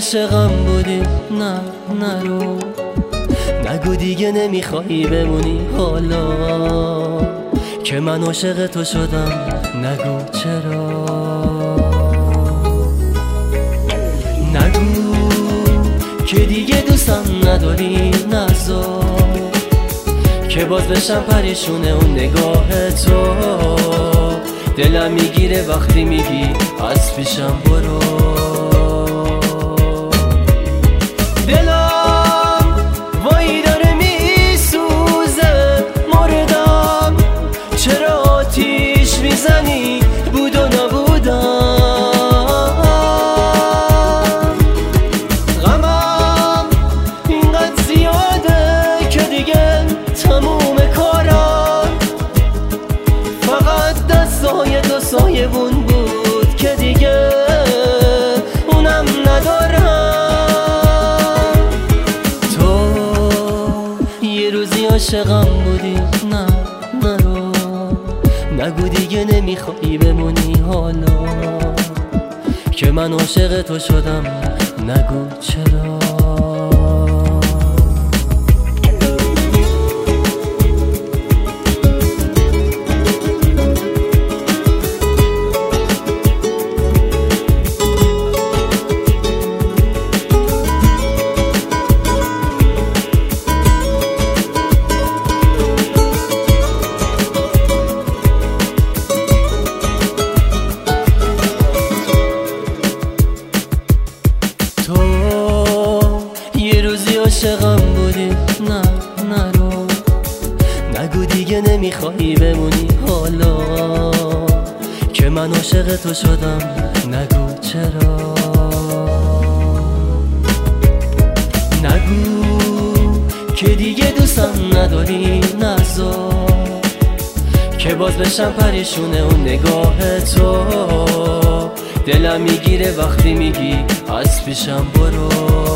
عاشقم بودی نه نرو، نگو دیگه نمیخوایی بمونی حالا که من عاشق تو شدم، نگو چرا. نگو که دیگه دوستم نداری، نذار که باز بشم پریشونه اون نگاه تو. دلم میگیره وقتی میگی از پیشم برو. دلم وای داره میسوزه، مردم چرا آتیش میزنی بود و نبودم. غمم اینقدر زیاده که دیگه تموم کارم. فقط دستای تو سایبون بود که دیگه اونم ندارم. تو یه روزی عاشقم بودی نه نرو، نگو دیگه نمیخوایی بمونی حالا که من عاشق تو شدم، نگو چرا. تو یه روزی عاشقم بودی نه نرو، نگو دیگه نمیخوایی بمونی حالا که من عاشق تو شدم، نگو چرا. نگو که دیگه دوستم نداری، نذار که باز بشم پریشونه اون نگاه تو. دلم میگیره وقتی میگی از پیشم برو.